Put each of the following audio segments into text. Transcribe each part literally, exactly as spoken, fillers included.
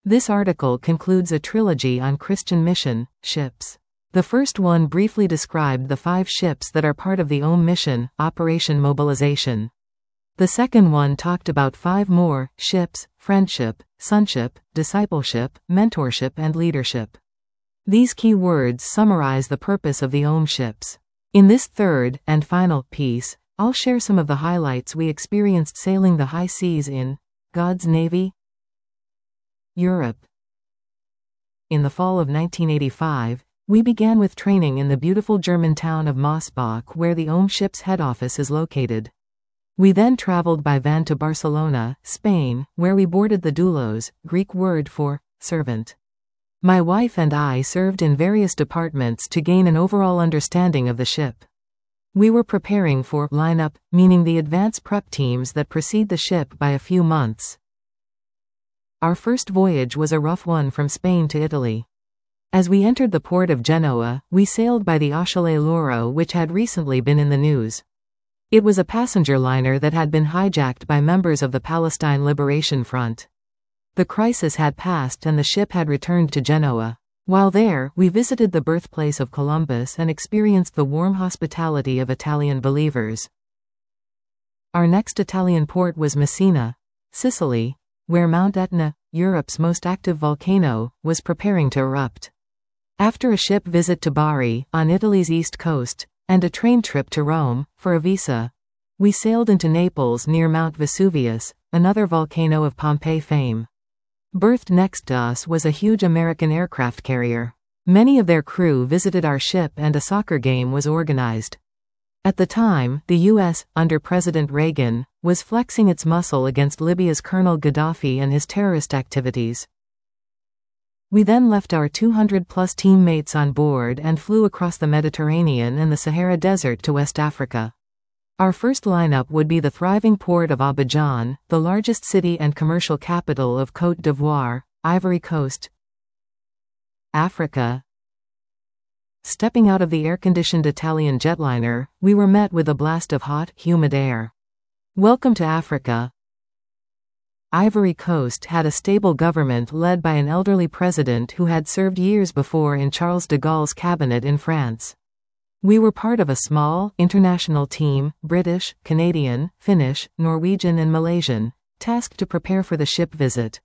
This article concludes a trilogy on Christian mission ships. The first one briefly described the five ships that are part of the O M mission, Operation Mobilization. The second one talked about five more ships: friendship, sonship, discipleship, mentorship, and leadership. These key words summarize the purpose of the O M ships. In this third, and final, piece, I'll share some of the highlights we experienced sailing the high seas in God's Navy, Europe. In the fall of nineteen eighty-five, we began with training in the beautiful German town of Mossbach, where the O M ship's head office is located. We then traveled by van to Barcelona, Spain, where we boarded the doulos, Greek word for servant. My wife and I served in various departments to gain an overall understanding of the ship. We were preparing for lineup, meaning the advance prep teams that precede the ship by a few months. Our first voyage was a rough one from Spain to Italy. As we entered the port of Genoa, we sailed by the Achille Lauro, which had recently been in the news. It was a passenger liner that had been hijacked by members of the Palestine Liberation Front. The crisis had passed and the ship had returned to Genoa. While there, we visited the birthplace of Columbus and experienced the warm hospitality of Italian believers. Our next Italian port was Messina, Sicily, where Mount Etna, Europe's most active volcano, was preparing to erupt. After a ship visit to Bari, on Italy's east coast, and a train trip to Rome, for a visa, we sailed into Naples near Mount Vesuvius, another volcano of Pompeii fame. Berthed next to us was a huge American aircraft carrier. Many of their crew visited our ship and a soccer game was organized. At the time, the U S, under President Reagan, was flexing its muscle against Libya's Colonel Gaddafi and his terrorist activities. We then left our two hundred plus teammates on board and flew across the Mediterranean and the Sahara Desert to West Africa. Our first lineup would be the thriving port of Abidjan, the largest city and commercial capital of Côte d'Ivoire, Ivory Coast, Africa. Stepping out of the air-conditioned Italian jetliner, we were met with a blast of hot, humid air. Welcome to Africa. Ivory Coast had a stable government led by an elderly president who had served years before in Charles de Gaulle's cabinet in France. We were part of a small, international team, British, Canadian, Finnish, Norwegian and Malaysian, tasked to prepare for the ship visit.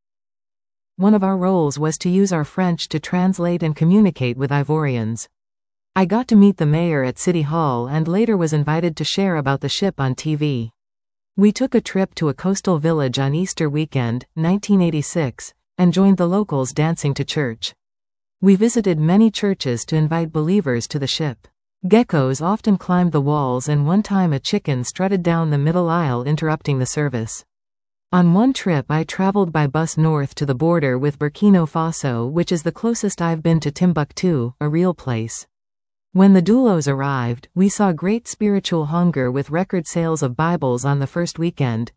One of our roles was to use our French to translate and communicate with Ivorians. I got to meet the mayor at City Hall and later was invited to share about the ship on T V. We took a trip to a coastal village on Easter weekend, nineteen eighty-six, and joined the locals dancing to church. We visited many churches to invite believers to the ship. Geckos often climbed the walls and one time a chicken strutted down the middle aisle interrupting the service. On one trip I traveled by bus north to the border with Burkina Faso, which is the closest I've been to Timbuktu, a real place. When the doulos arrived, we saw great spiritual hunger with record sales of Bibles on the first weekend.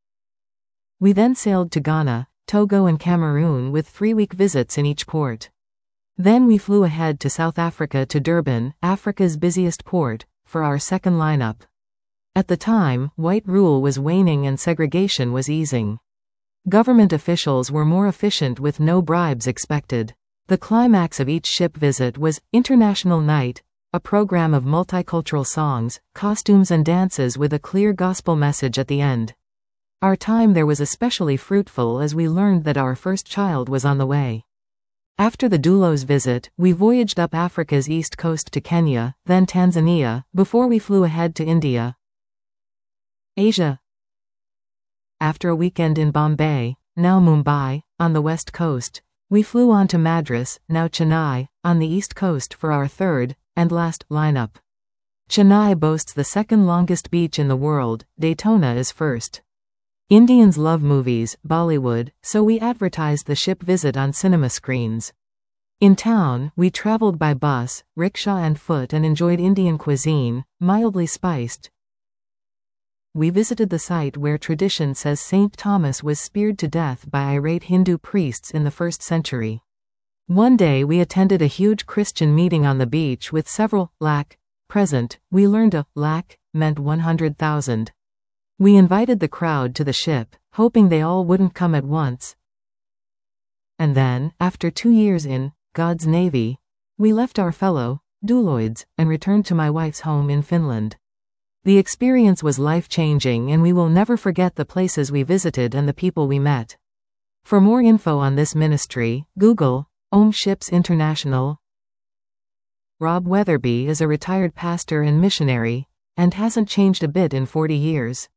We then sailed to Ghana, Togo and Cameroon with three-week visits in each port. Then we flew ahead to South Africa to Durban, Africa's busiest port, for our second lineup. At the time, white rule was waning and segregation was easing. Government officials were more efficient with no bribes expected. The climax of each ship visit was International Night, a program of multicultural songs, costumes and dances with a clear gospel message at the end. Our time there was especially fruitful as we learned that our first child was on the way. After the doulos visit, we voyaged up Africa's east coast to Kenya, then Tanzania, before we flew ahead to India, Asia. After a weekend in Bombay, now Mumbai, on the west coast, we flew on to Madras, now Chennai, on the east coast for our third, and last, lineup. Chennai boasts the second longest beach in the world, Daytona is first. Indians love movies, Bollywood, so we advertised the ship visit on cinema screens. In town, we traveled by bus, rickshaw and foot and enjoyed Indian cuisine, mildly spiced. We visited the site where tradition says Saint Thomas was speared to death by irate Hindu priests in the first century. One day we attended a huge Christian meeting on the beach with several lakh present. We learned a lakh meant one hundred thousand. We invited the crowd to the ship, hoping they all wouldn't come at once. And then, after two years in God's Navy, we left our fellow duoloids and returned to my wife's home in Finland. The experience was life-changing, and we will never forget the places we visited and the people we met. For more info on this ministry, Google Om Ships International. Rob Weatherby is a retired pastor and missionary, and hasn't changed a bit in forty years.